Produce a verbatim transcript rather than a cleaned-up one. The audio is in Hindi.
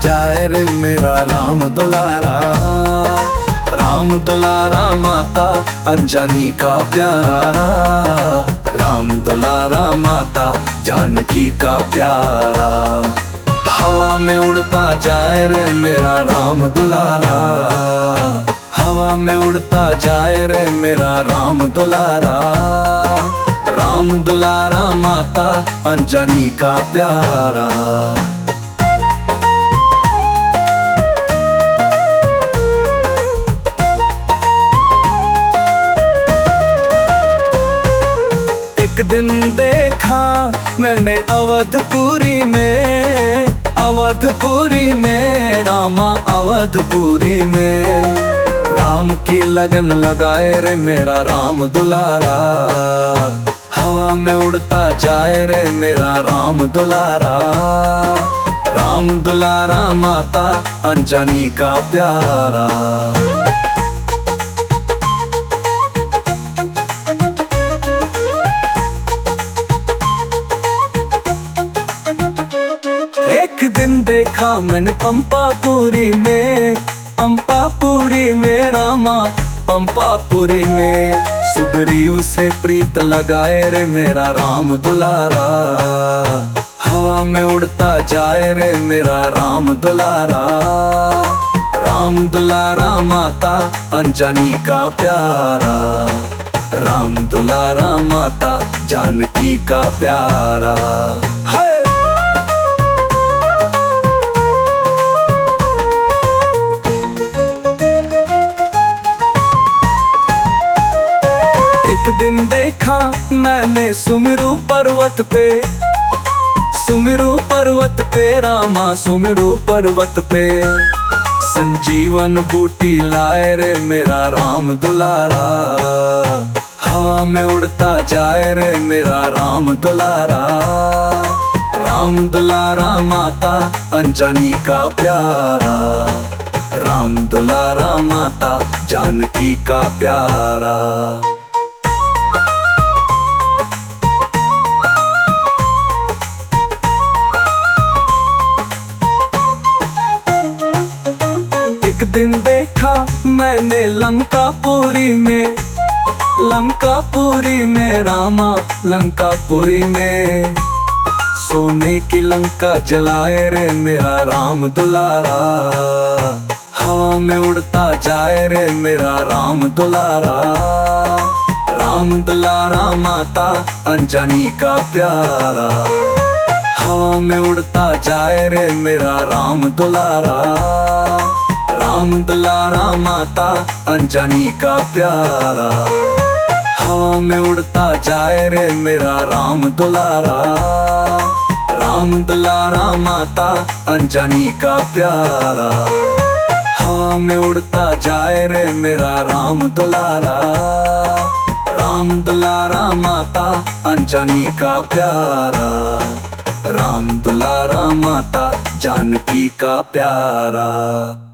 जाए रे मेरा राम दुलारा। राम दुलारा माता अंजनी का प्यारा, राम दुलारा माता जानकी का प्यारा। हवा में उड़ता जाए रे मेरा राम दुलारा, हवा में उड़ता जाए रे मेरा राम दुलारा। राम दुलारा माता अंजनी का प्यारा। एक दिन देखा मैंने अवधपुरी में, अवधपुरी में रामा अवधपुरी में। राम की लगन लगाए रे मेरा राम दुलारा, हवा में उड़ता जाए रे मेरा राम दुलारा। राम दुलारा माता अंजनी का प्यारा। एक दिन देखा मैंने पंपापुरी में, पंपापुरी में रामा पंपापुरी में। सुग्रीव से प्रीत लगाए रे मेरा राम दुलारा, हवा में उड़ता जाए रे मेरा राम दुलारा। राम दुलारा माता अंजनी का प्यारा, राम दुलारा माता जानकी का प्यारा। है एक दिन देखा मैंने सुमेरु पर्वत पे, सुमेरु पर्वत पे रामा सुमेरु पर्वत पे। संजीवन बूटी लाए रे मेरा राम दुलारा, हवा में उड़ता जाए रे मेरा राम दुलारा। राम दुलारा माता अंजनी का प्यारा, राम दुलारा माता जानकी का प्यारा। एक दिन देखा मैंने लंकापुरी में, लंकापुरी में रामा लंकापुरी में। सोने की लंका जलाए रे मेरा राम दुलारा, हवा में उड़ता जाए रे मेरा राम दुलारा। राम दुलारा माता अंजनी का प्यारा, हवा में उड़ता जाए रे मेरा राम दुलारा। राम दुलारा माता अंजनी का प्यारा, हवा में उड़ता जाए रे मेरा राम दुलारा। राम दुलारा माता अंजनी का प्यारा, हवा में उड़ता जाए रे मेरा राम दुलारा। राम दुलारा माता अंजनी का प्यारा, राम दुलारा माता जानकी का प्यारा।